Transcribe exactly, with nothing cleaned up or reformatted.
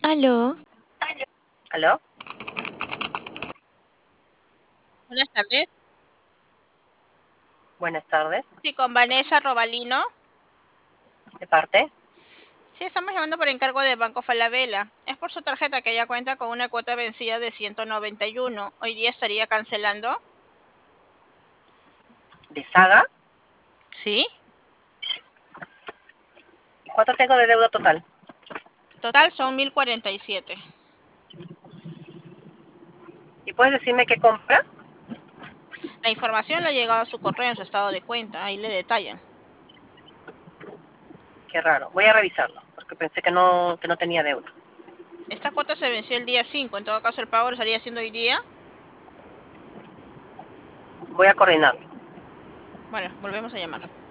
Aló, ¿Aló? Buenas tardes. Buenas tardes. Sí, con Vanessa Robalino. ¿De parte? Sí, estamos llamando por encargo de Banco Falabella. Es por su tarjeta que ya cuenta con una cuota vencida de ciento noventa y uno. Hoy día estaría cancelando. ¿De Saga? ¿Sí? ¿Cuánto tengo de deuda total? Total son mil cuarenta y siete. ¿Y puedes decirme qué compra? La información le ha llegado a su correo en su estado de cuenta. Ahí le detallan. Qué raro. Voy a revisarlo, porque pensé que no, que no tenía deuda. Esta cuota se venció el día cinco. En todo caso, el pago lo estaría haciendo hoy día. Voy a coordinarlo. Bueno, volvemos a llamar.